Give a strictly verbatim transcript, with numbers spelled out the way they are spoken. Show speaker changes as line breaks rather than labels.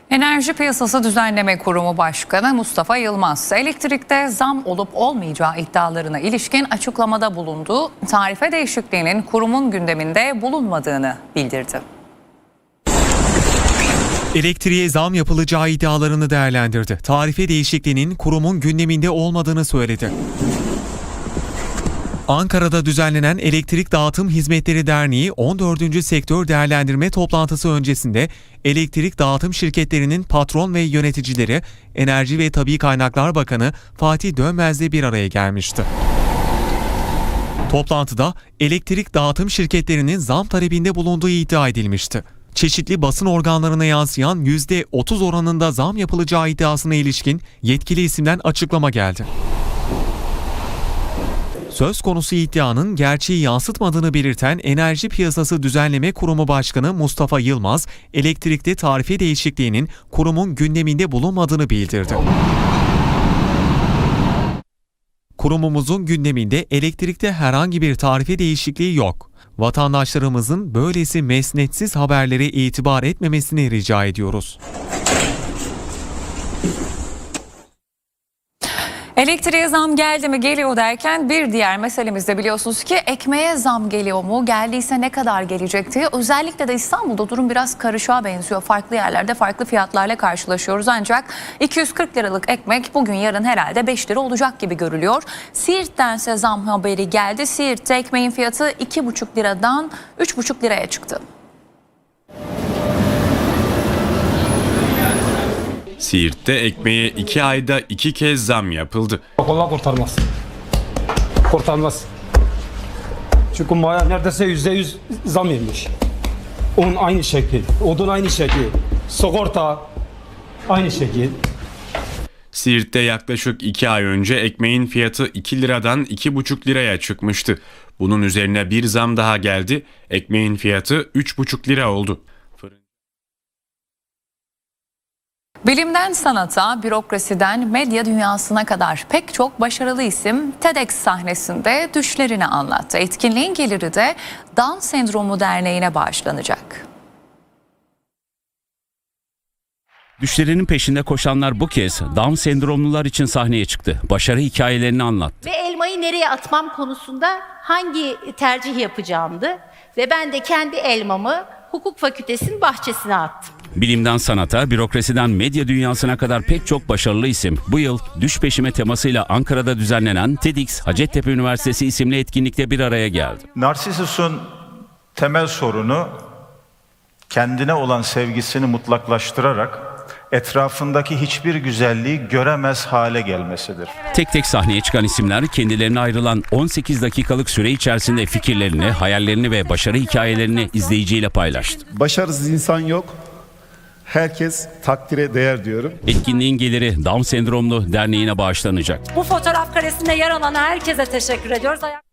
Enerji Piyasası Düzenleme Kurumu Başkanı Mustafa Yılmaz, elektrikte zam olup olmayacağı iddialarına ilişkin açıklamada bulundu. Tarife değişikliğinin kurumun gündeminde bulunmadığını bildirdi.
Elektriğe zam yapılacağı iddialarını değerlendirdi. Tarife değişikliğinin kurumun gündeminde olmadığını söyledi. Ankara'da düzenlenen Elektrik Dağıtım Hizmetleri Derneği on dördüncü Sektör Değerlendirme Toplantısı öncesinde elektrik dağıtım şirketlerinin patron ve yöneticileri Enerji ve Tabii Kaynaklar Bakanı Fatih Dönmez'le bir araya gelmişti. Toplantıda elektrik dağıtım şirketlerinin zam talebinde bulunduğu iddia edilmişti. Çeşitli basın organlarına yansıyan yüzde otuz oranında zam yapılacağı iddiasına ilişkin yetkili isimden açıklama geldi. Söz konusu iddianın gerçeği yansıtmadığını belirten Enerji Piyasası Düzenleme Kurumu Başkanı Mustafa Yılmaz, elektrikte tarife değişikliğinin kurumun gündeminde bulunmadığını bildirdi. Kurumumuzun gündeminde elektrikte herhangi bir tarife değişikliği yok. Vatandaşlarımızın böylesi mesnetsiz haberlere itibar etmemesini rica ediyoruz.
Elektriğe zam geldi mi geliyor derken bir diğer meselemiz de biliyorsunuz ki ekmeğe zam geliyor mu? Geldiyse ne kadar gelecek diye. Özellikle de İstanbul'da durum biraz karışığa benziyor. Farklı yerlerde farklı fiyatlarla karşılaşıyoruz. Ancak iki yüz kırk liralık ekmek bugün yarın herhalde beş lira olacak gibi görülüyor. Siirt'tense zam haberi geldi. Siirt'te ekmeğin fiyatı iki buçuk liradan üç buçuk liraya çıktı.
Siirt'te ekmeğe iki ayda iki kez zam yapıldı.
Allah kurtarmaz. Kurtarmaz. Çünkü maya neredeyse yüzde yüz zam yemiş. Un aynı şekil, odun aynı şekil, sigorta aynı şekil.
Siirt'te yaklaşık iki ay önce ekmeğin fiyatı iki liradan iki buçuk liraya çıkmıştı. Bunun üzerine bir zam daha geldi. Ekmeğin fiyatı üç buçuk lira oldu.
Bilimden sanata, bürokrasiden medya dünyasına kadar pek çok başarılı isim TEDx sahnesinde düşlerini anlattı. Etkinliğin geliri de Down Sendromu Derneği'ne bağışlanacak.
Düşlerinin peşinde koşanlar bu kez Down sendromlular için sahneye çıktı. Başarı hikayelerini anlattı.
Ve elmayı nereye atmam konusunda hangi tercih yapacağımdı. Ve ben de kendi elmamı hukuk fakültesinin bahçesine attım.
Bilimden sanata, bürokrasiden medya dünyasına kadar pek çok başarılı isim bu yıl Düş Peşime temasıyla Ankara'da düzenlenen TEDx Hacettepe Üniversitesi isimli etkinlikte bir araya geldi.
Narsissus'un temel sorunu kendine olan sevgisini mutlaklaştırarak etrafındaki hiçbir güzelliği göremez hale gelmesidir.
Tek tek sahneye çıkan isimler kendilerine ayrılan on sekiz dakikalık süre içerisinde fikirlerini, hayallerini ve başarı hikayelerini izleyiciyle paylaştı.
Başarısız insan yok. Herkes takdire değer diyorum.
Etkinliğin geliri Down Sendromlu Derneği'ne bağışlanacak.
Bu fotoğraf karesinde yer alan herkese teşekkür ediyoruz.